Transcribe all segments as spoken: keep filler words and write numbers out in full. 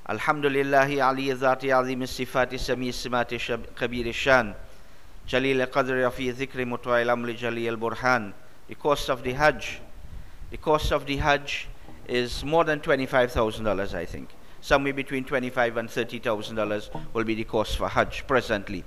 Alhamdulillahi Ali Zati Azim Sifati Sami Simati Kabir Shan Jalil Qadr Rafi Zikri Mutwail Amli Jalil Burhan. The cost of the Hajj, the cost of the Hajj is more than twenty-five thousand dollars, I think. Somewhere between twenty-five and thirty thousand dollars will be the cost for Hajj presently.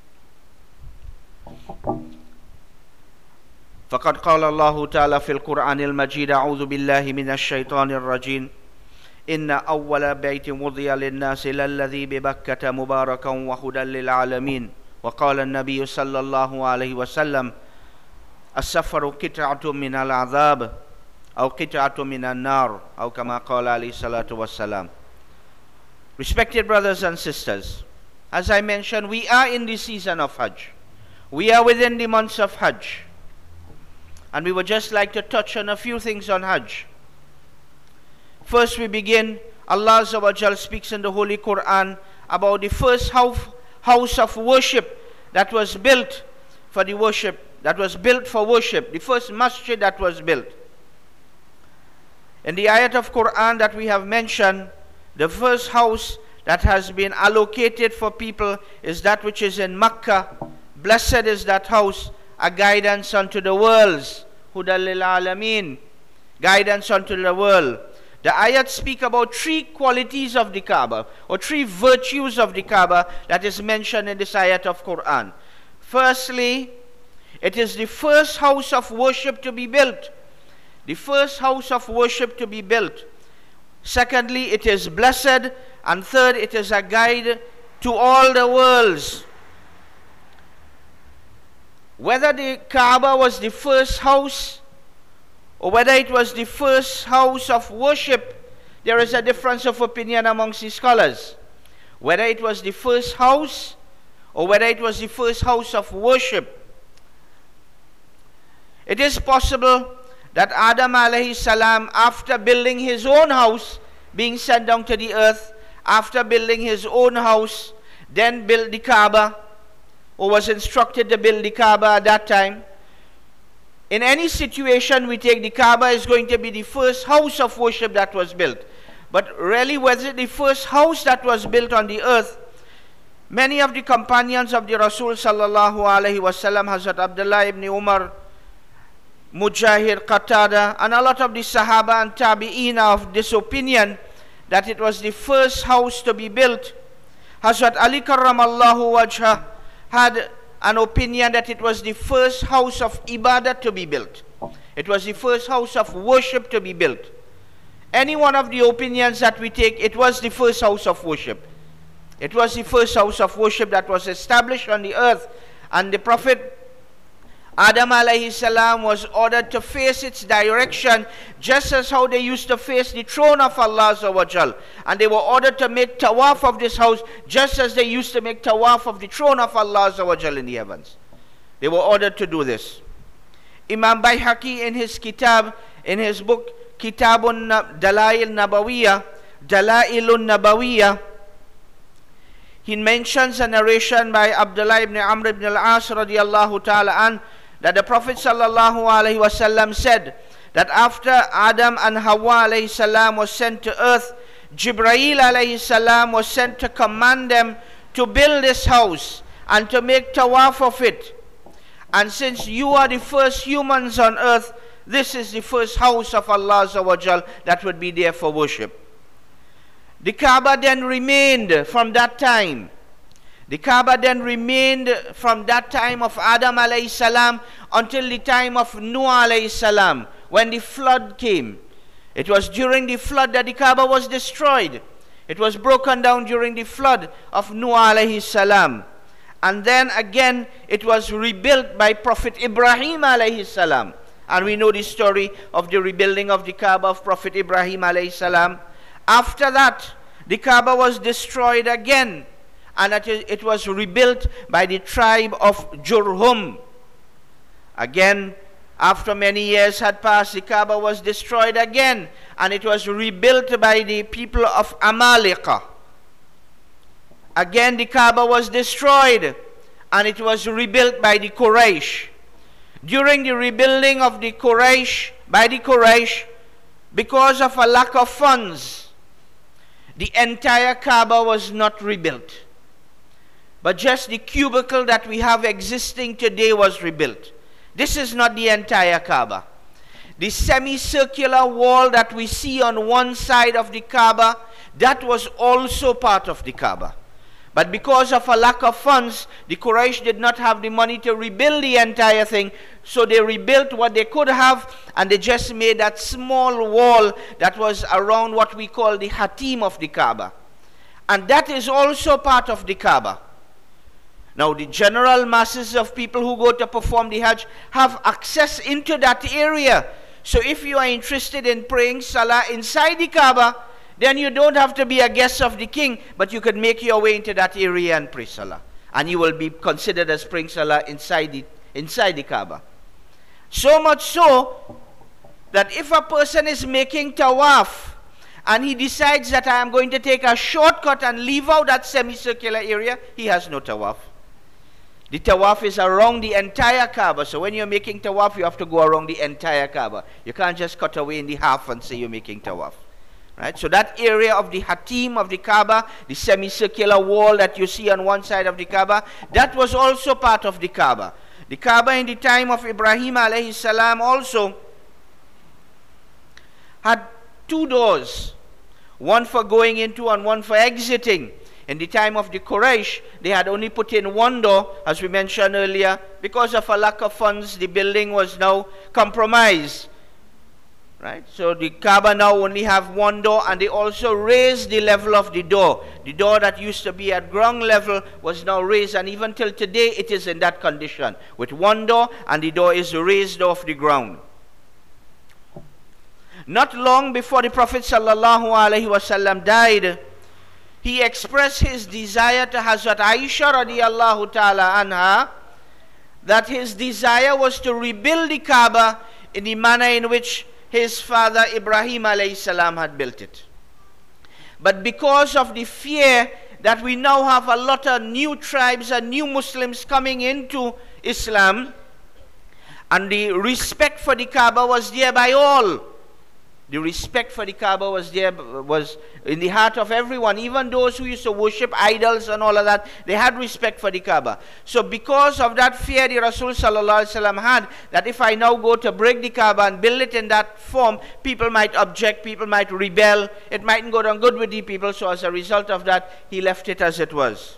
فقد قال الله تعالى في القرآن المجيد أعوذ بالله من الشيطان الرجيم إن أول بيت وضع للناس للذي ببكة مباركا وهدى للعالمين وقال النبي صلى الله عليه وسلم السفر قطعة من العذاب أو قطعة من النار أو كما قال عليه الصلاة والسلام. Respected brothers and sisters, as I mentioned, we are in the season of Hajj. We are within the months of Hajj. And we would just like to touch on a few things on Hajj. First we begin, Allah Azza wa Jal speaks in the Holy Quran about the first house of worship that was built for the worship, that was built for worship, the first masjid that was built. In the ayat of Quran that we have mentioned, the first house that has been allocated for people is that which is in Makkah. Blessed is that house, a guidance unto the worlds, Huda lil Alameen, guidance unto the world. The ayat speak about three qualities of the Kaaba, or three virtues of the Kaaba that is mentioned in this ayat of Quran. Firstly, it is the first house of worship to be built. The first house of worship to be built. Secondly, it is blessed. And third, it is a guide to all the worlds. Whether the Kaaba was the first house or whether it was the first house of worship, there is a difference of opinion amongst the scholars. Whether it was the first house or whether it was the first house of worship. It is possible that Adam alayhi salam, after building his own house, being sent down to the earth, after building his own house, then built the Kaaba, or was instructed to build the Kaaba at that time. In any situation we take, the Kaaba is going to be the first house of worship that was built. But really, was it the first house that was built on the earth? Many of the companions of the Rasul sallallahu alaihi wasallam, Hazrat Abdullah ibn Umar, Mujahid, Qatada, and a lot of the Sahaba and Tabi'een are of this opinion that it was the first house to be built. Hazrat Ali karramallahu wajhah had an opinion that it was the first house of ibadah to be built. It was the first house of worship to be built. Any one of the opinions that we take, it was the first house of worship. It was the first house of worship that was established on the earth. And the Prophet Adam alayhi salam was ordered to face its direction, just as how they used to face the throne of Allah Azza wa Jal. And they were ordered to make tawaf of this house, just as they used to make tawaf of the throne of Allah Azza wa Jal in the heavens. They were ordered to do this. Imam Bayhaqi in his kitab, in his book Kitabun Dalail Nabawiyah, Dalailun Nabawiyah, he mentions a narration by Abdullah ibn Amr ibn al-As radiyallahu ta'ala an, that the Prophet sallallahu alaihi wasallam said that after Adam and Hawa alayhi salam was sent to earth, Jibreel alayhi salam was sent to command them to build this house and to make tawaf of it. And since you are the first humans on earth, this is the first house of Allah Azza wa Jal that would be there for worship. The Kaaba then remained from that time. The Kaaba then remained from that time of Adam alayhi salam until the time of Noah alayhi salam, when the flood came. It was during the flood that the Kaaba was destroyed. It was broken down during the flood of Noah alayhi salam. And then again it was rebuilt by Prophet Ibrahim alayhi salam. And we know the story of the rebuilding of the Kaaba of Prophet Ibrahim alayhi salam. After that, the Kaaba was destroyed again, and it was rebuilt by the tribe of Jurhum. Again, after many years had passed, the Kaaba was destroyed again, and it was rebuilt by the people of Amalekah. Again, the Kaaba was destroyed, and it was rebuilt by the Quraysh. During the rebuilding of the Quraysh, by the Quraysh, because of a lack of funds, the entire Kaaba was not rebuilt, but just the cubicle that we have existing today was rebuilt. This is not the entire Kaaba. The semicircular wall that we see on one side of the Kaaba, that was also part of the Kaaba. But because of a lack of funds, the Quraysh did not have the money to rebuild the entire thing, so they rebuilt what they could have, and they just made that small wall that was around what we call the Hatim of the Kaaba. And that is also part of the Kaaba. Now, the general masses of people who go to perform the Hajj have access into that area. So if you are interested in praying Salah inside the Kaaba, then you don't have to be a guest of the king, but you can make your way into that area and pray Salah. And you will be considered as praying Salah inside the, inside the Kaaba. So much so that if a person is making tawaf and he decides that I am going to take a shortcut and leave out that semicircular area, he has no tawaf. The tawaf is around the entire Kaaba. So when you're making tawaf, you have to go around the entire Kaaba. You can't just cut away in the half and say you're making tawaf. Right? So that area of the Hatim of the Kaaba, the semicircular wall that you see on one side of the Kaaba, that was also part of the Kaaba. The Kaaba in the time of Ibrahim alayhi salam also had two doors, one for going into and one for exiting. In the time of the Quraysh, they had only put in one door, as we mentioned earlier. Because of a lack of funds, the building was now compromised. Right? So the Kaaba now only have one door, and they also raised the level of the door. The door that used to be at ground level was now raised, and even till today it is in that condition, with one door, and the door is raised off the ground. Not long before the Prophet sallallahu alaihi wasallam died, he expressed his desire to Hazrat Aisha radiallahu ta'ala anha, that his desire was to rebuild the Kaaba in the manner in which his father Ibrahim alayhi salam had built it. But because of the fear that we now have a lot of new tribes and new Muslims coming into Islam, and the respect for the Kaaba was there by all. The respect for the Kaaba was there, was in the heart of everyone. Even those who used to worship idols and all of that, they had respect for the Kaaba. So because of that fear the Rasul sallallahu alaihi wasallam had, that if I now go to break the Kaaba and build it in that form, people might object, people might rebel, it mightn't go down good with the people. So as a result of that, he left it as it was.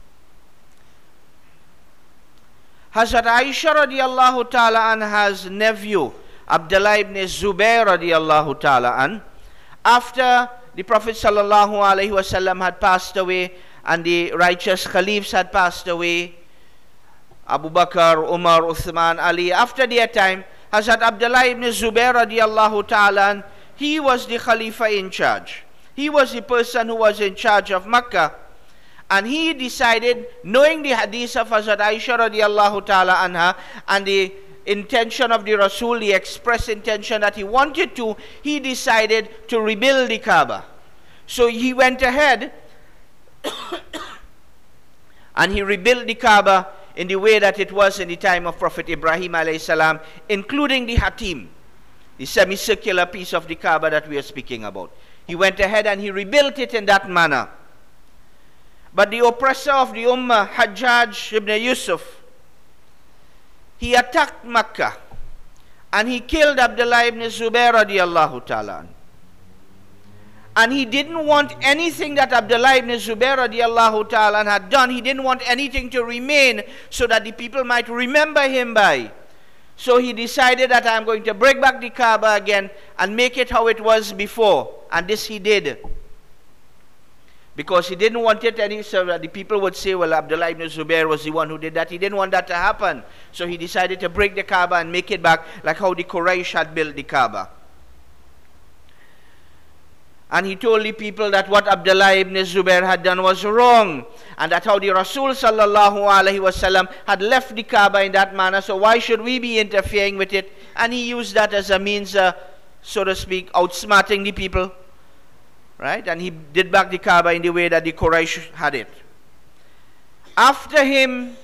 Hazrat Aisha radiallahu ta'ala anha's nephew, Abdullah ibn Zubair radiallahu ta'ala an, after the Prophet sallallahu alaihi wasallam had passed away and the righteous caliphs had passed away, Abu Bakr, Umar, Uthman, Ali, after their time, Hazrat Abdullah ibn Zubair radiallahu ta'ala an, he was the Khalifa in charge. He was the person who was in charge of Makkah. And he decided, knowing the hadith of Hazrat Aisha radiallahu ta'ala anha and the intention of the Rasul, the express intention that he wanted to, he decided to rebuild the Kaaba. So he went ahead and he rebuilt the Kaaba in the way that it was in the time of Prophet Ibrahim alayhi salam, including the Hatim, the semicircular piece of the Kaaba that we are speaking about. He went ahead and he rebuilt it in that manner. But the oppressor of the Ummah, Hajjaj ibn Yusuf, he attacked Makkah and he killed Abdullah ibn Zubair radiallahu ta'ala. And he didn't want anything that Abdullah ibn Zubair radiallahu ta'ala had done. He didn't want anything to remain so that the people might remember him by. So he decided that I'm going to break back the Kaaba again and make it how it was before. And this he did. Because he didn't want it any, so that the people would say, well, Abdullah ibn Zubair was the one who did that. He didn't want that to happen. So he decided to break the Kaaba and make it back like how the Quraysh had built the Kaaba. And he told the people that what Abdullah ibn Zubair had done was wrong. And that how the Rasul sallallahu alaihi wasallam had left the Kaaba in that manner. So why should we be interfering with it? And he used that as a means, uh, so to speak, outsmarting the people. Right? And he did back the Kaaba in the way that the Quraysh had it. After him,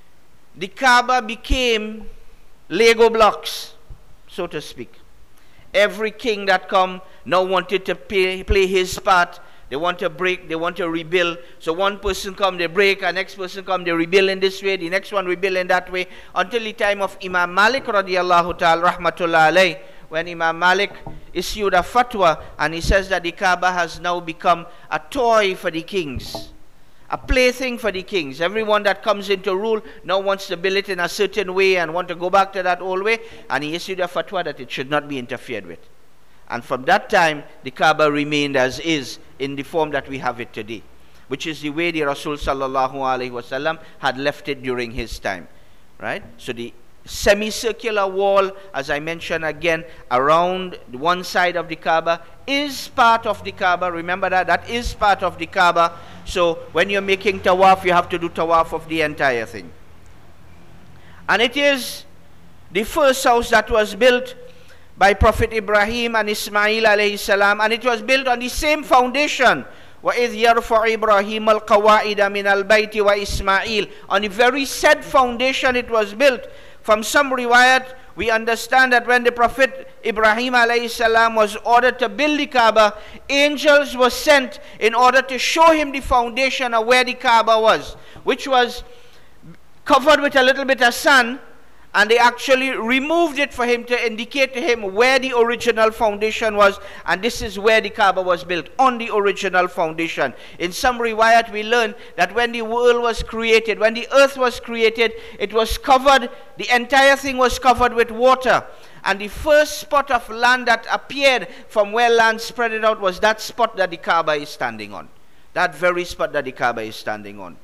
the Kaaba became Lego blocks, so to speak. every king that come now wanted to pay, play his part. They want to break, they want to rebuild. So one person come, they break, and next person come, they rebuild in this way, the next one rebuild in that way, until the time of Imam Malik radiallahu ta'ala rahmatullah alayh, when Imam Malik issued a fatwa, and he says that the Kaaba has now become a toy for the kings, a plaything for the kings. Everyone that comes into rule now wants to build it in a certain way and want to go back to that old way, and he issued a fatwa that it should not be interfered with. And from that time, the Kaaba remained as is, in the form that we have it today, which is the way the Rasul sallallahu alaihi wasallam had left it during his time, right? So the semicircular wall, as I mentioned again, around one side of the Kaaba is part of the Kaaba. Remember that, that is part of the Kaaba. So when you're making tawaf, you have to do tawaf of the entire thing. And it is the first house that was built by Prophet Ibrahim and Ismail alayhi salam, and it was built on the same foundation. وَإِذْ يَرْفَعُ إِبْرَاهِيمَ الْقَوَائِدَ مِنَ الْبَيْتِ وَإِسْمَاعِيلَ. On the very said foundation it was built. From some riwayat, we understand that when the Prophet Ibrahim alayhi salam was ordered to build the Kaaba, angels were sent in order to show him the foundation of where the Kaaba was, which was covered with a little bit of sand, and they actually removed it for him to indicate to him where the original foundation was, and this is where the Kaaba was built, on the original foundation. In some riwayat we learn that when the world was created, when the earth was created, it was covered, the entire thing was covered with water, and the first spot of land that appeared from where land spread it out was that spot that the Kaaba is standing on, that very spot that the Kaaba is standing on.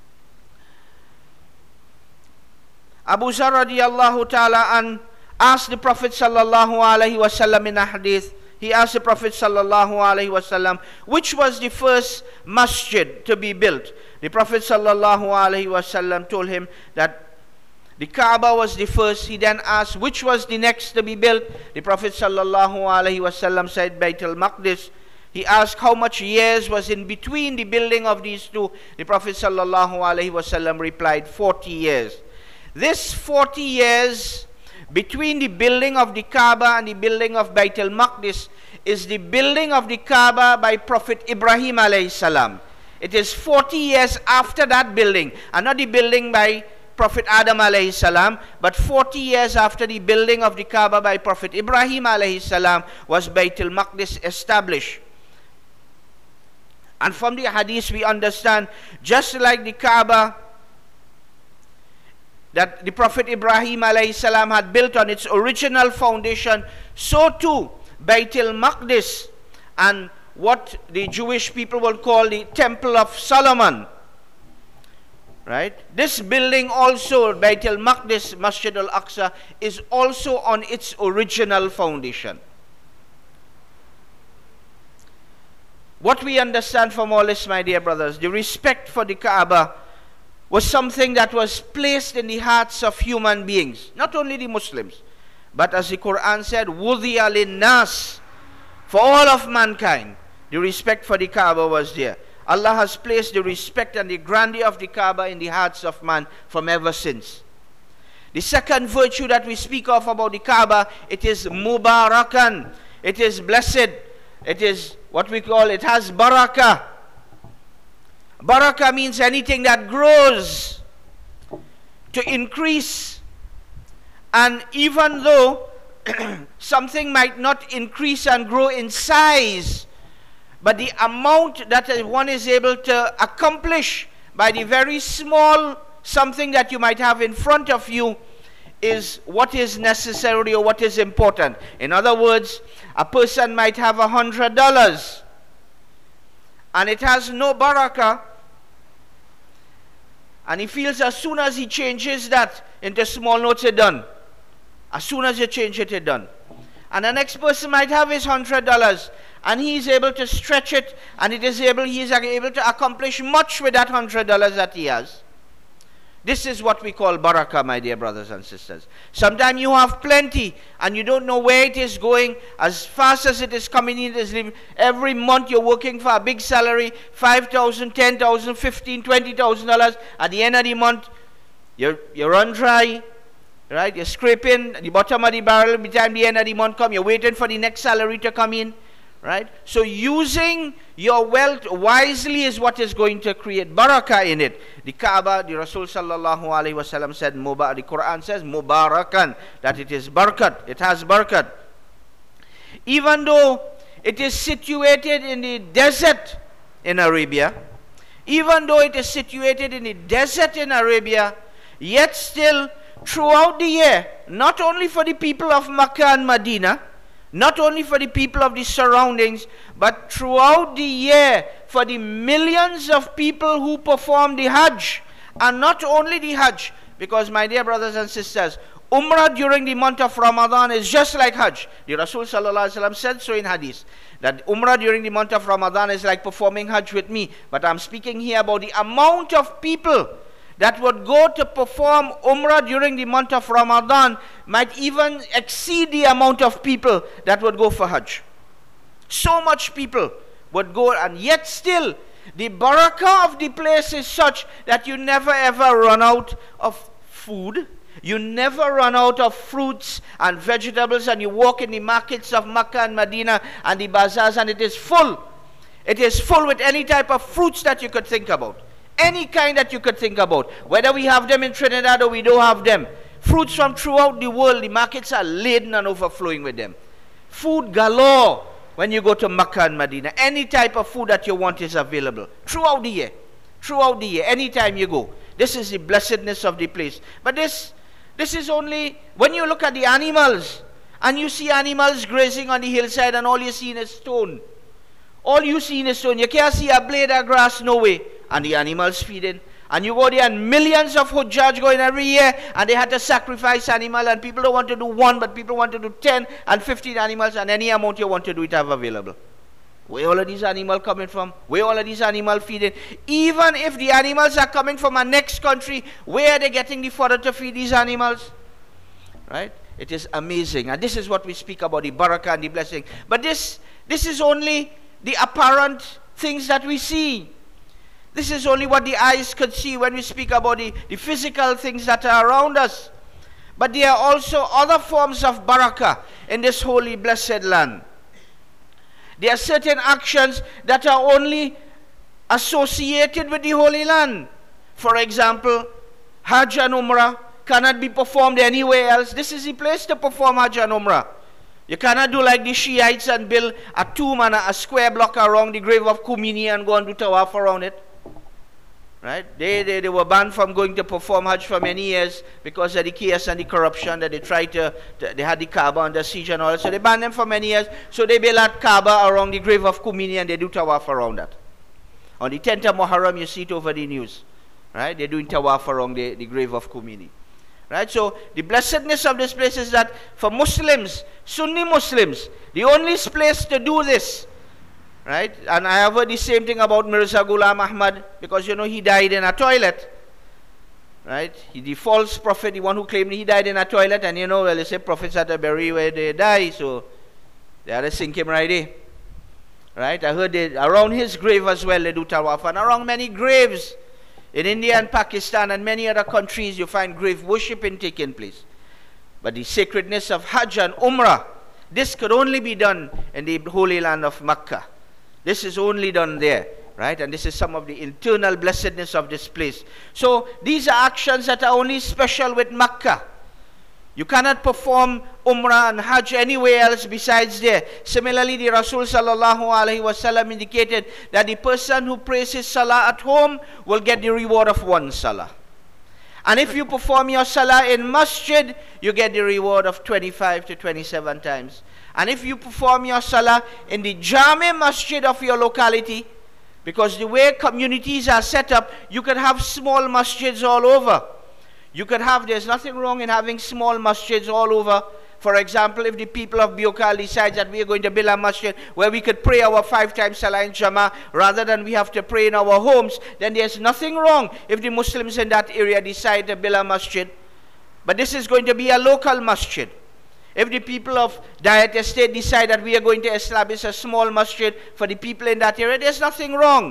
Abu Zar radiallahu ta'ala an asked the Prophet sallallahu alaihi wasallam in a hadith, he asked the Prophet sallallahu alaihi wasallam, which was the first masjid to be built? The Prophet sallallahu alaihi wasallam told him that the Kaaba was the first. He then asked, which was the next to be built? The Prophet sallallahu alaihi wasallam said, Bayt al-Maqdis. He asked how much years was in between the building of these two. The Prophet sallallahu alaihi wasallam replied, forty years. This forty years between the building of the Kaaba and the building of Bayt al-Maqdis is the building of the Kaaba by Prophet Ibrahim alayhi salam. It is forty years after that building, and not the building by Prophet Adam alayhi salam, but forty years after the building of the Kaaba by Prophet Ibrahim alayhi salam was Bayt al-Maqdis established. And from the hadith we understand, just like the Kaaba that the Prophet Ibrahim alayhi salam had built on its original foundation, so too Bayt al-Maqdis and what the Jewish people will call the Temple of Solomon, right? This building also, Bayt al-Maqdis, Masjid al-Aqsa, is also on its original foundation. What we understand from all this, my dear brothers, the respect for the Kaaba was something that was placed in the hearts of human beings, not only the Muslims, but as the Quran said, وُضِيَ لِلنَّاسِ, for all of mankind, the respect for the Kaaba was there. Allah has placed the respect and the grandeur of the Kaaba in the hearts of man from ever since. The second virtue that we speak of about the Kaaba, it is Mubarakan, it is blessed, it is what we call, it has barakah. Barakah means anything that grows, to increase. And even though something might not increase and grow in size, but the amount that one is able to accomplish by the very small something that you might have in front of you is what is necessary or what is important. In other words, a person might have a hundred dollars and it has no barakah, and he feels as soon as he changes that into small notes, it's done. As soon as you change it, it's done. And the next person might have his hundred dollars, and he is able to stretch it, and it is able, he is able to accomplish much with that hundred dollars that he has. This is what we call barakah, my dear brothers and sisters. Sometimes you have plenty and you don't know where it is going. As fast as it is coming in, it is leaving. Every month you're working for a big salary, five thousand, ten thousand, fifteen, twenty thousand dollars. At the end of the month, you're, you run dry, right? You're scraping the bottom of the barrel by the time the end of the month come. You're waiting for the next salary to come in, right? So using your wealth wisely is what is going to create barakah in it. The Kaaba, the Rasul sallallahu alaihi wasallam said, Mubar, the Quran says, Mubarakan, that it is barakat, it has barakat. Even though it is situated in the desert in Arabia, even though it is situated in the desert in Arabia, yet still throughout the year, not only for the people of Makkah and Medina, not only for the people of the surroundings, but throughout the year for the millions of people who perform the Hajj, and not only the Hajj, because my dear brothers and sisters, Umrah during the month of Ramadan is just like Hajj. The Rasul sallallahu alaihi wasallam said so in Hadith, that Umrah during the month of Ramadan is like performing Hajj with me. But I'm speaking here about the amount of people that would go to perform Umrah during the month of Ramadan might even exceed the amount of people that would go for Hajj. So much people would go, and yet still the barakah of the place is such that you never ever run out of food. You never run out of fruits and vegetables, and you walk in the markets of Makkah and Medina and the bazaars, and it is full. It is full with any type of fruits that you could think about. Any kind that you could think about. Whether we have them in Trinidad or we don't have them. Fruits from throughout the world, the markets are laden and overflowing with them. Food galore when you go to Makkah and Medina. Any type of food that you want is available. Throughout the year. Throughout the year. Anytime you go. This is the blessedness of the place. But this... This is only when you look at the animals and you see animals grazing on the hillside and all you see is stone. All you see is stone. You can't see a blade of grass, no way. And the animals feeding. And you go there and millions of Hujjaj going every year and they had to sacrifice animal, and people don't want to do one, but people want to do ten and fifteen animals, and any amount you want to do it have available. Where all of these animals coming from? Where all of these animals feeding? Even if the animals are coming from a next country, where are they getting the fodder to feed these animals? Right? It is amazing. And this is what we speak about, the barakah and the blessing. But this, this is only the apparent things that we see. This is only what the eyes could see when we speak about the, the physical things that are around us. But there are also other forms of barakah in this holy, blessed land. There are certain actions that are only associated with the Holy Land. For example, Hajj and Umrah cannot be performed anywhere else. This is the place to perform Hajj and Umrah. You cannot do like the Shiites and build a tomb and a, a square block around the grave of Khomeini and go and do tawaf around it. Right? They, they, they were banned from going to perform Hajj for many years because of the chaos and the corruption that they tried to, to they had the Kaaba under siege and all that. So they banned them for many years. So they built that Kaaba around the grave of Khomeini and they do tawaf around that. On the tenth of Muharram, you see it over the news. Right? They're doing tawaf around the, the grave of Khomeini. Right? So the blessedness of this place is that for Muslims, Sunni Muslims, the only place to do this, right? And I have heard the same thing about Mirza Ghulam Ahmad, because you know he died in a toilet. Right? He, the false prophet, the one who claimed he died in a toilet, and you know, well, they say prophets are to bury where they die, so they had to sink him right there. Right? I heard they, around his grave as well, they do tawaf, and around many graves in India and Pakistan and many other countries, you find grave worshiping taking place. But the sacredness of Hajj and Umrah, this could only be done in the holy land of Makkah. This is only done there, right? And this is some of the internal blessedness of this place. So these are actions that are only special with Makkah. You cannot perform Umrah and Hajj anywhere else besides there. Similarly, the Rasul sallallahu alaihi wasallam indicated that the person who prays his salah at home will get the reward of one salah. And if you perform your salah in masjid, you get the reward of twenty-five to twenty-seven times. And if you perform your salah in the Jami masjid of your locality, because the way communities are set up, you can have small masjids all over. You could have, there's nothing wrong in having small masjids all over. For example, if the people of Biokal decide that we are going to build a masjid where we could pray our five times salah in Jama rather than we have to pray in our homes, then there's nothing wrong if the Muslims in that area decide to build a masjid. But this is going to be a local masjid. If the people of Dayat Estate decide that we are going to establish a small masjid for the people in that area, there's nothing wrong.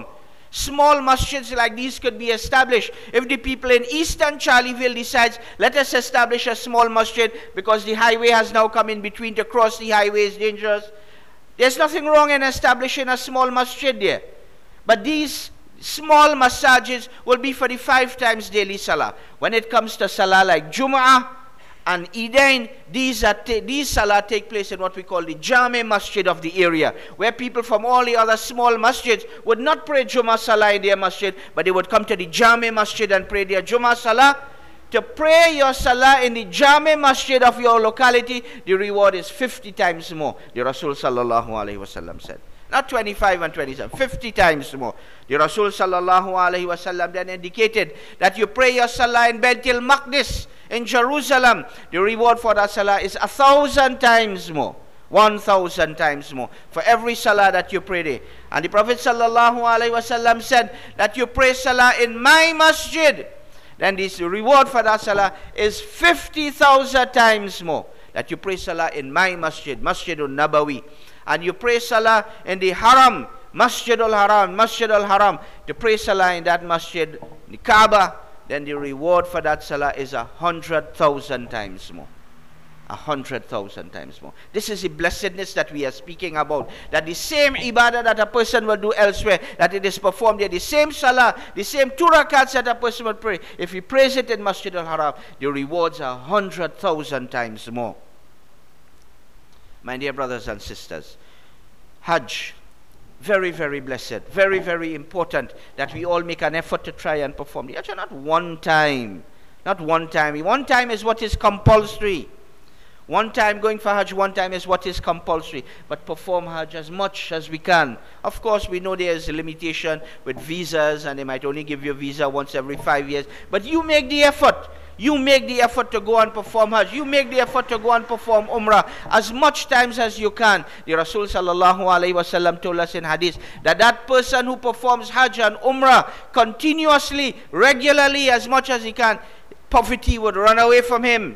Small masjids like these could be established. If the people in Eastern Charleville decides, let us establish a small masjid because the highway has now come in between, to cross the highway is dangerous. There's nothing wrong in establishing a small masjid there. But these small masajids will be for the five times daily salah. When it comes to salah like Jum'ah and Eidain, these, are these salah take place in what we call the Jami Masjid of the area, where people from all the other small masjids would not pray Jummah salah in their masjid, but they would come to the Jami Masjid and pray their Jummah salah. To pray your salah in the Jami Masjid of your locality, the reward is fifty times more, the Rasul sallallahu alaihi wasallam said. Not twenty-five and twenty-seven, fifty times more. The Rasul sallallahu alaihi wasallam then indicated that you pray your salah in Baitul Maqdis in Jerusalem, the reward for that salah is a thousand times more. One thousand times more for every salah that you pray there. And the Prophet sallallahu alaihi wasallam said that you pray salah in my masjid, then this reward for that salah is fifty thousand times more. That you pray salah in my masjid, Masjidul Nabawi. And you pray salah in the Haram, Masjidul Haram, Masjidul Haram. To pray salah in that masjid, the Kaaba, then the reward for that salah is a hundred thousand times more. A hundred thousand times more. This is the blessedness that we are speaking about. That the same ibadah that a person will do elsewhere, that it is performed there, the same salah, the same two rakats that a person will pray, if he prays it in Masjid al-Haram, the rewards are a hundred thousand times more. My dear brothers and sisters, Hajj, very, very blessed, very, very important that we all make an effort to try and perform the Hajj. Not one time, not one time. One time is what is compulsory. One time going for Hajj, one time is what is compulsory. But perform Hajj as much as we can. Of course, we know there is a limitation with visas, and they might only give you a visa once every five years. But you make the effort. You make the effort to go and perform Hajj. You make the effort to go and perform Umrah as much times as you can. The Rasul sallallahu alaihi wasallam told us in hadith that that person who performs Hajj and Umrah continuously, regularly, as much as he can, poverty would run away from him.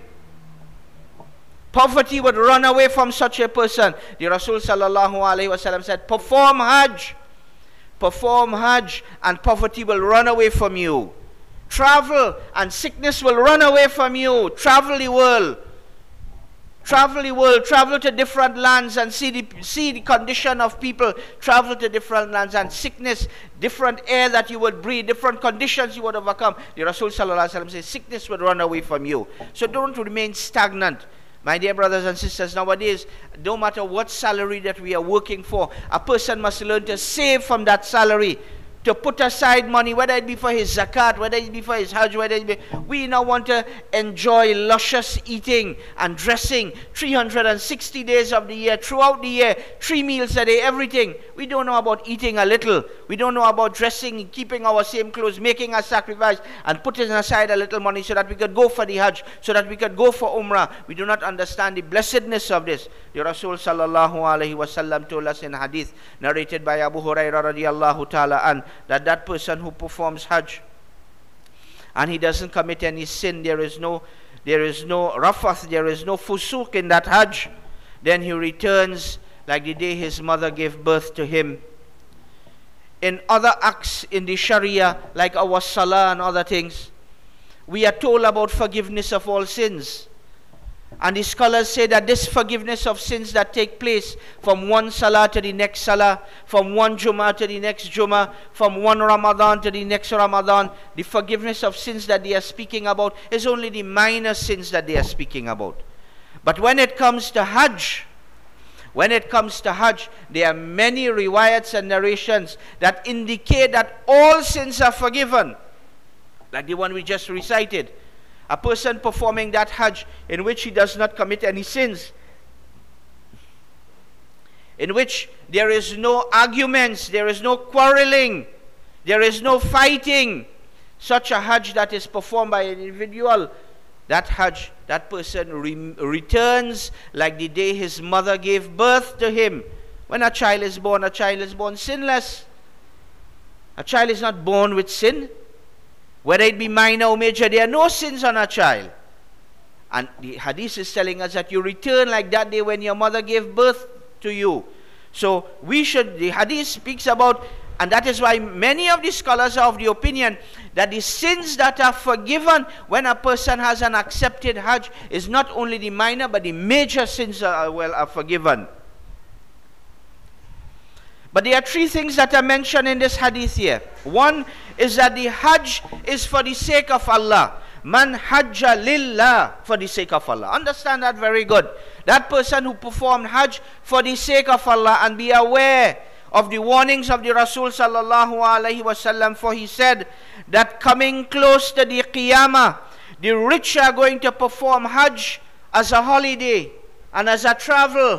Poverty would run away from such a person. The Rasul sallallahu alaihi wasallam said, perform Hajj. Perform Hajj and poverty will run away from you. Travel and sickness will run away from you. Travel the world. Travel the world. Travel to different lands and see the, see the condition of people. Travel to different lands and sickness, different air that you would breathe, different conditions you would overcome. The Rasul sallallahu alaihi wasallam says sickness will run away from you. So don't remain stagnant. My dear brothers and sisters, nowadays, no matter what salary that we are working for, a person must learn to save from that salary, to put aside money, whether it be for his zakat, whether it be for his hajj, whether it be... We now want to enjoy luscious eating and dressing three hundred sixty days of the year, throughout the year, three meals a day, everything. We don't know about eating a little. We don't know about dressing, keeping our same clothes, making a sacrifice, and putting aside a little money so that we could go for the hajj, so that we could go for umrah. We do not understand the blessedness of this. The Rasul sallallahu alaihi wasallam told us in hadith, narrated by Abu Hurairah radiallahu ta'ala an, that that person who performs Hajj and he doesn't commit any sin, there is no there is no rafath, there is no fusuk in that Hajj, then he returns like the day his mother gave birth to him. In other acts in the Sharia, like our salah and other things, we are told about forgiveness of all sins. And the scholars say that this forgiveness of sins that take place from one salah to the next salah, from one Jummah to the next Jummah, from one Ramadan to the next Ramadan, the forgiveness of sins that they are speaking about is only the minor sins that they are speaking about. But when it comes to Hajj, when it comes to Hajj, there are many riwayats and narrations that indicate that all sins are forgiven, like the one we just recited. A person performing that Hajj in which he does not commit any sins, in which there is no arguments, there is no quarreling, there is no fighting, such a Hajj that is performed by an individual, that Hajj, that person re returns like the day his mother gave birth to him. When a child is born, a child is born sinless. A child is not born with sin. Whether it be minor or major, there are no sins on a child. And the hadith is telling us that you return like that day when your mother gave birth to you. So we should, the hadith speaks about And that is why many of the scholars are of the opinion that the sins that are forgiven when a person has an accepted Hajj is not only the minor, but the major sins are, well, are forgiven. But there are three things that are mentioned in this hadith here. One is that the Hajj is for the sake of Allah. Man hajja lillah, for the sake of Allah. Understand that very good. That person who performed Hajj for the sake of Allah, and be aware of the warnings of the Rasul sallallahu alaihi wasallam, for he said that coming close to the Qiyamah, the rich are going to perform Hajj as a holiday and as a travel.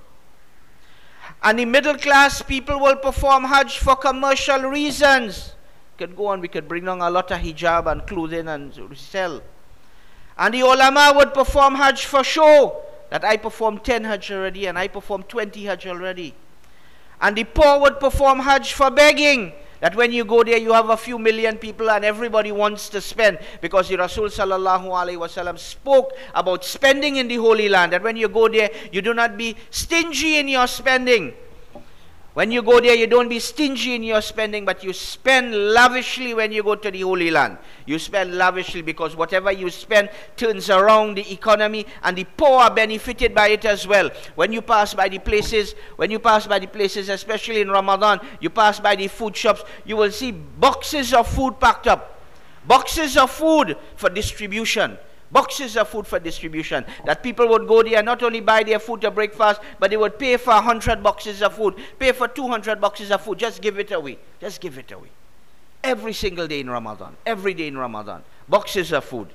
And the middle class people will perform Hajj for commercial reasons. We could go on, we could bring on a lot of hijab and clothing and sell. And the ulama would perform Hajj for show, that I performed ten Hajj already and I performed twenty Hajj already. And the poor would perform Hajj for begging, that when you go there you have a few million people and everybody wants to spend, because the Rasul sallallahu alaihi wasallam spoke about spending in the Holy Land, that when you go there you do not be stingy in your spending. When you go there, you don't be stingy in your spending, but you spend lavishly when you go to the Holy Land. You spend lavishly because whatever you spend turns around the economy, and the poor are benefited by it as well. When you pass by the places, when you pass by the places, especially in Ramadan, you pass by the food shops, you will see boxes of food packed up. Boxes of food for distribution. Boxes of food for distribution. That people would go there, not only buy their food to breakfast, but they would pay for one hundred boxes of food, pay for two hundred boxes of food, just give it away. Just give it away. Every single day in Ramadan. Every day in Ramadan. Boxes of food.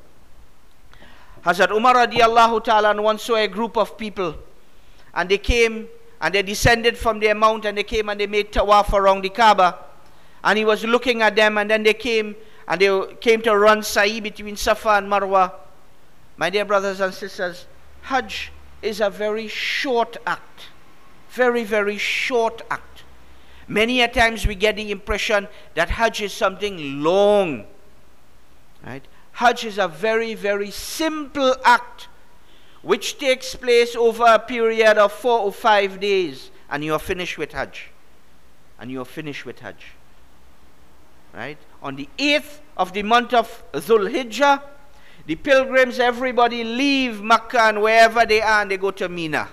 Hazrat Umar radiallahu ta'ala once saw a group of people, and they came and they descended from their mount, and they came and they made tawaf around the Kaaba, and he was looking at them, and then they came and they came to run sa'i between Safa and Marwa. My dear brothers and sisters, Hajj is a very short act. Very, very short act. Many a times we get the impression that Hajj is something long. Right? Hajj is a very, very simple act which takes place over a period of four or five days, and you are finished with Hajj. And you are finished with Hajj. Right? On the eighth of the month of Dhul Hijjah, the pilgrims, everybody leave Makkah and wherever they are, and they go to Mina.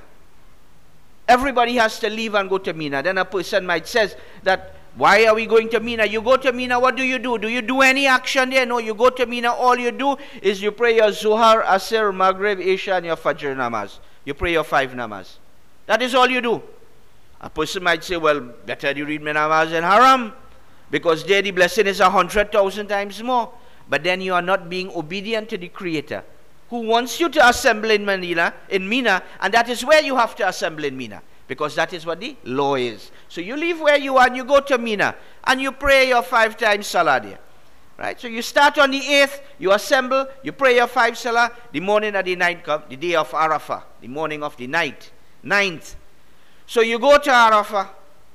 Everybody has to leave and go to Mina. Then a person might say that, why are we going to Mina? You go to Mina, what do you do? Do you do any action there? No, you go to Mina, all you do is you pray your Zuhar, Asr, Maghrib, Isha, and your Fajr namaz. You pray your five namaz. That is all you do. A person might say, well, better you read my namaz in Haram, because there the blessing is a hundred thousand times more. But then you are not being obedient to the Creator, who wants you to assemble in Manila, in Mina, and that is where you have to assemble in Mina, because that is what the law is. So you leave where you are and you go to Mina, and you pray your five times salah there. Right? So you start on the eighth, you assemble, you pray your five salah, the morning of the ninth, the day of Arafah, the morning of the night, ninth. So you go to Arafah,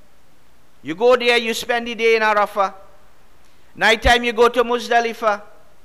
you go there, you spend the day in Arafah. Night time you go to Muzdalifah.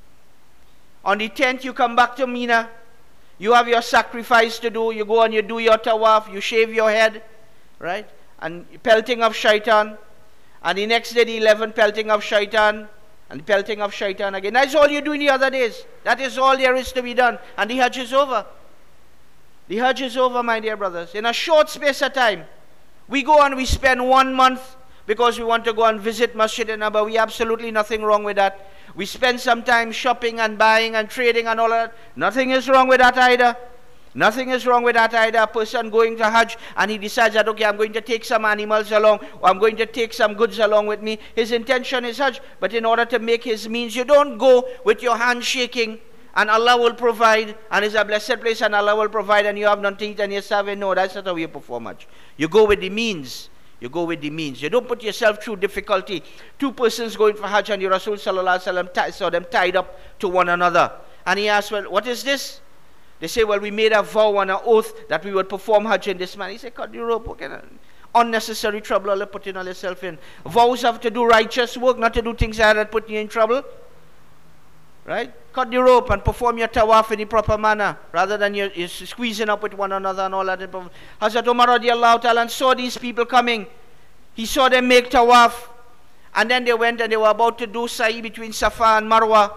On the tenth you come back to Mina. You have your sacrifice to do. You go and you do your tawaf. You shave your head. Right? And pelting of shaitan. And the next day the eleventh, pelting of shaitan. And pelting of shaitan again. That's all you do in the other days. That is all there is to be done. And the Hajj is over. The Hajj is over, my dear brothers. In a short space of time. We go and we spend one month because we want to go and visit Masjid an-Nabawi. Absolutely nothing wrong with that. We spend some time shopping and buying and trading and all that. Nothing is wrong with that either. Nothing is wrong with that either. A person going to Hajj and he decides that, okay, I'm going to take some animals along, or I'm going to take some goods along with me. His intention is Hajj, but in order to make his means, you don't go with your hand shaking and Allah will provide, and it's a blessed place and Allah will provide, and you have nothing to eat and you're starving. No, that's not how you perform Hajj. You go with the means. You go with the means. You don't put yourself through difficulty. Two persons going for Hajj and the Rasul sallallahu alaihi wasallam saw them tied up to one another. And he asked, well, what is this? They say, well, we made a vow and an oath that we would perform Hajj in this man. He said, cut the rope. Okay, unnecessary trouble all putting on yourself in. Vows have to do righteous work, not to do things that put you in trouble. Right? Cut the rope and perform your tawaf in the proper manner, rather than you're, you're squeezing up with one another and all that. Hazrat Umar radiallahu ta'ala saw these people coming. He saw them make tawaf. And then they went and they were about to do sa'i between Safa and Marwa.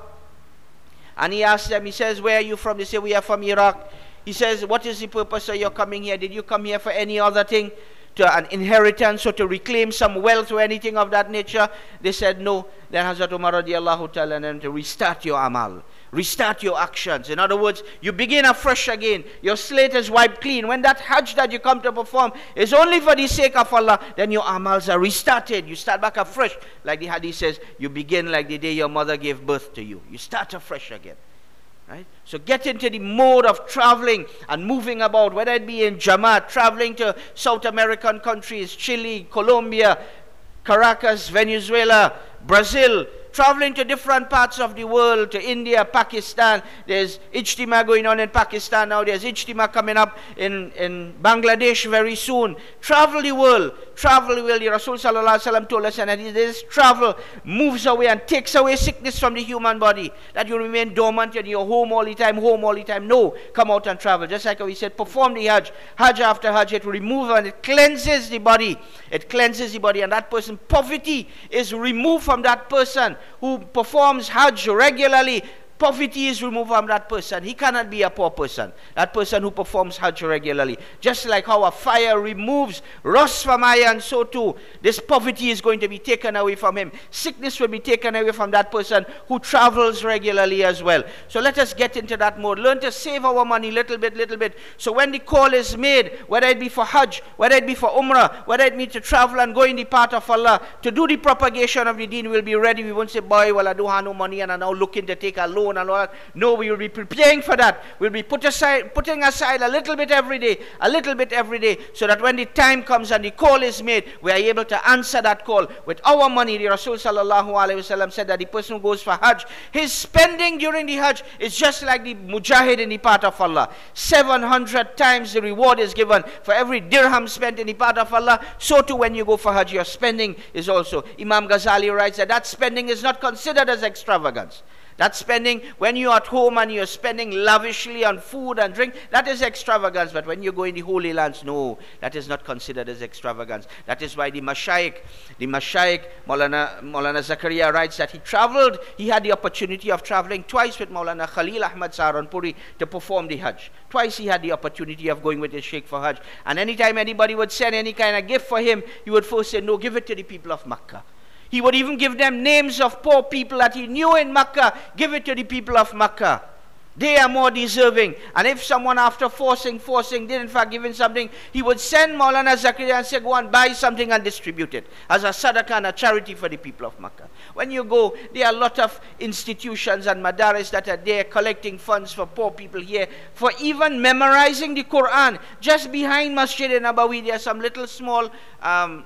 And he asked them, he says, where are you from? They say, we are from Iraq. He says, what is the purpose of your coming here? Did you come here for any other thing? To an inheritance or to reclaim some wealth or anything of that nature? They said, no. Then Hazrat Umar radiallahu ta'ala and to restart your amal. Restart your actions. In other words, you begin afresh again. Your slate is wiped clean. When that hajj that you come to perform is only for the sake of Allah, then your amals are restarted. You start back afresh. Like the hadith says, you begin like the day your mother gave birth to you. You start afresh again. Right? So get into the mode of traveling and moving about, whether it be in Jamaat, traveling to South American countries, Chile, Colombia, Caracas, Venezuela, Brazil, traveling to different parts of the world, to India, Pakistan. There's Ijtima going on in Pakistan now. There's Ijtima coming up in, in Bangladesh very soon. Travel the world. Travel the world. The Rasul Sallallahu Alaihi Wasallam told us, and this travel moves away and takes away sickness from the human body. That you remain dormant and you're home all the time, home all the time. No, come out and travel. Just like we said, perform the Hajj. Hajj after Hajj, it removes and it cleanses the body. It cleanses the body, and that person, poverty is removed from that person who performs Hajj regularly. Poverty is removed from that person. He cannot be a poor person. That person who performs Hajj regularly. Just like how a fire removes rust from iron, so too this poverty is going to be taken away from him. Sickness will be taken away from that person who travels regularly as well. So let us get into that mode. Learn to save our money little bit, little bit. So when the call is made, whether it be for Hajj, whether it be for Umrah, whether it be to travel and go in the path of Allah, to do the propagation of the deen, we'll be ready. We won't say, boy, well, I don't have no money and I'm now looking to take a loan and all that. No, we will be preparing for that. We'll be put aside, putting aside a little bit every day, a little bit every day, so that when the time comes and the call is made, we are able to answer that call with our money. The Rasul Sallallahu Alaihi Wasallam said that the person who goes for Hajj, his spending during the Hajj is just like the mujahid in the path of Allah. seven hundred times the reward is given for every dirham spent in the path of Allah. So too when you go for Hajj, your spending is also. Imam Ghazali writes that that spending is not considered as extravagance. That spending, when you're at home and you're spending lavishly on food and drink, that is extravagance. But when you go in the Holy Lands, no, that is not considered as extravagance. That is why the Mashaykh, the Mashaykh, Maulana, Maulana Zakaria writes that he traveled, he had the opportunity of traveling twice with Maulana Khalil Ahmad Saharanpuri to perform the Hajj. Twice he had the opportunity of going with his Sheikh for Hajj. And anytime anybody would send any kind of gift for him, he would first say, no, give it to the people of Makkah. He would even give them names of poor people that he knew in Makkah. Give it to the people of Makkah. They are more deserving. And if someone after forcing, forcing, did in fact give him something, he would send Maulana Zakaria and say, go and buy something and distribute it as a sadaqah and a charity for the people of Makkah. When you go, there are a lot of institutions and madaris that are there collecting funds for poor people here, for even memorizing the Quran. Just behind Masjid Nabawi, there are some little small um,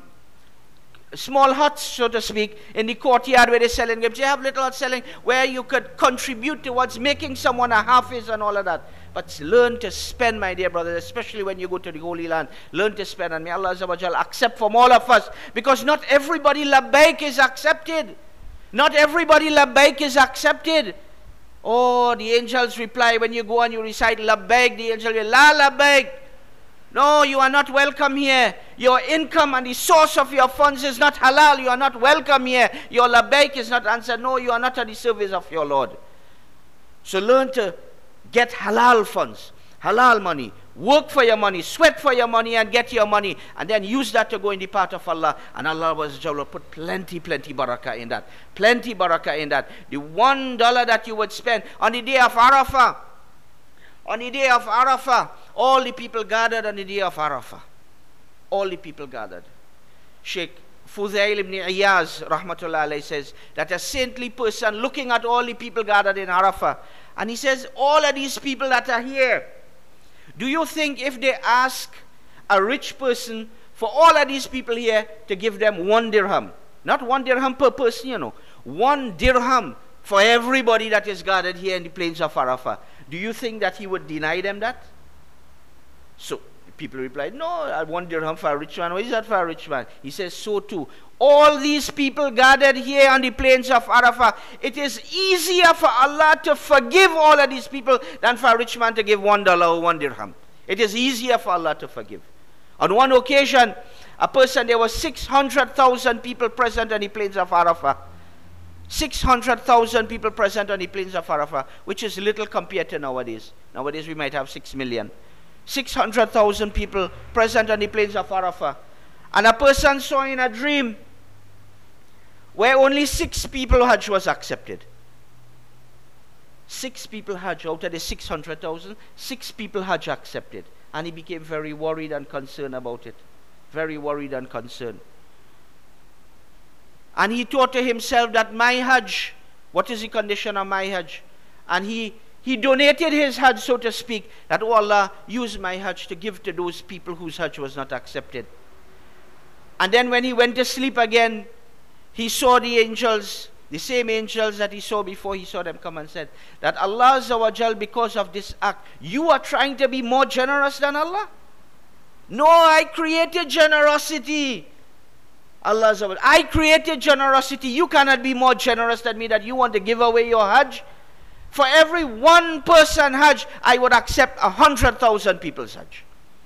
small huts, so to speak, in the courtyard where they're selling games. They have little huts selling where you could contribute towards making someone a hafiz and all of that. But learn to spend, my dear brothers, especially when you go to the Holy Land. Learn to spend, and may Allah Azza wa Jal accept from all of us, because not everybody labbaik is accepted. Not everybody labbaik is accepted. Oh, the angels reply when you go and you recite labbaik, the angel will, la labbaik. No, you are not welcome here. Your income and the source of your funds is not halal. You are not welcome here. Your labbaik is not answered. No, you are not at the service of your Lord. So learn to get halal funds, halal money. Work for your money, sweat for your money and get your money. And then use that to go in the path of Allah. And Allah will put plenty, plenty barakah in that. Plenty barakah in that. The one dollar that you would spend on the day of Arafah, on the day of Arafah, all the people gathered on the day of Arafah. All the people gathered. Sheikh Fuzail ibn Iyaz, rahmatullah alayhi, says that a saintly person looking at all the people gathered in Arafah, and he says, all of these people that are here, do you think if they ask a rich person for all of these people here to give them one dirham, not one dirham per person, you know, one dirham for everybody that is gathered here in the plains of Arafah, do you think that he would deny them that? So people replied, no, one dirham for a rich man. What is that for a rich man? He says, so too. All these people gathered here on the plains of Arafah, it is easier for Allah to forgive all of these people than for a rich man to give one dollar or one dirham. It is easier for Allah to forgive. On one occasion, a person, there was six hundred thousand people present on the plains of Arafah. six hundred thousand people present on the plains of Arafah, which is little compared to nowadays. Nowadays we might have six million. six hundred thousand people present on the plains of Arafah. And a person saw in a dream where only six people Hajj was accepted. Six people Hajj out of the six hundred thousand, six people Hajj accepted. And he became very worried and concerned about it. Very worried and concerned. And he thought to himself that my Hajj, what is the condition of my Hajj? And he, he donated his Hajj, so to speak, that, oh Allah, use my Hajj to give to those people whose Hajj was not accepted. And then when he went to sleep again, he saw the angels, the same angels that he saw before, he saw them come and said that Allah Azza wa Jal, because of this act, you are trying to be more generous than Allah? No, I created generosity. Allah Azza wa Jal, I created generosity. You cannot be more generous than me that you want to give away your Hajj. For every one person Hajj, I would accept a hundred thousand people's Hajj.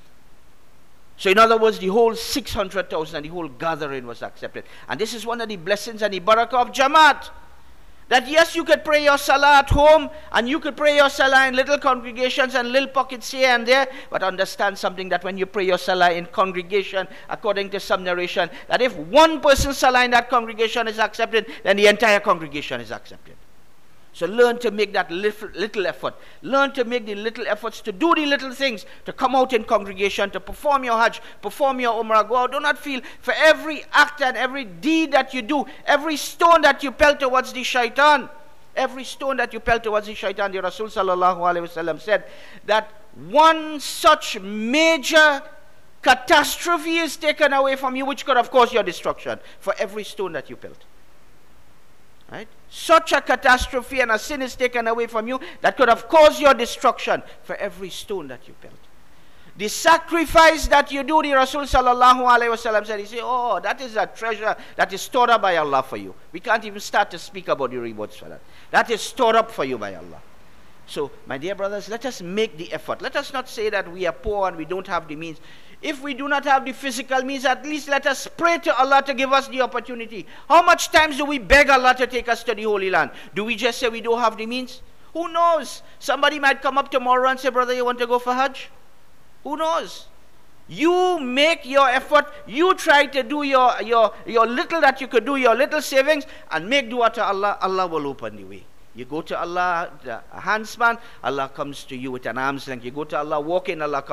So in other words, the whole six hundred thousand, the whole gathering was accepted. And this is one of the blessings and the barakah of Jamaat. That yes, you could pray your salah at home, and you could pray your salah in little congregations and little pockets here and there, but understand something, that when you pray your salah in congregation, according to some narration, that if one person's salah in that congregation is accepted, then the entire congregation is accepted. So learn to make that little, little effort. Learn to make the little efforts to do the little things, to come out in congregation, to perform your Hajj, perform your Umrah. Go out. Do not feel for every act and every deed that you do, every stone that you pelt towards the shaitan, every stone that you pelt towards the shaitan, the Rasul sallallahu alaihi wasallam said that one such major catastrophe is taken away from you, which could have caused your destruction, for every stone that you pelt. Right? Such a catastrophe and a sin is taken away from you that could have caused your destruction, for every stone that you pelt. The sacrifice that you do, the Rasul sallallahu alaihi wasallam said, he said, oh, that is a treasure that is stored up by Allah for you. We can't even start to speak about the rewards for that. That is stored up for you by Allah. So, my dear brothers, let us make the effort. Let us not say that we are poor and we don't have the means. If we do not have the physical means, at least let us pray to Allah to give us the opportunity. How much times do we beg Allah to take us to the Holy Land? Do we just say we don't have the means? Who knows? Somebody might come up tomorrow and say, brother, you want to go for Hajj? Who knows? You make your effort. You try to do your, your, your little that you could do, your little savings, and make dua to Allah. Allah will open the way. You go to Allah, a handspan, Allah comes to you with an arm's length. You go to Allah walking, Allah comes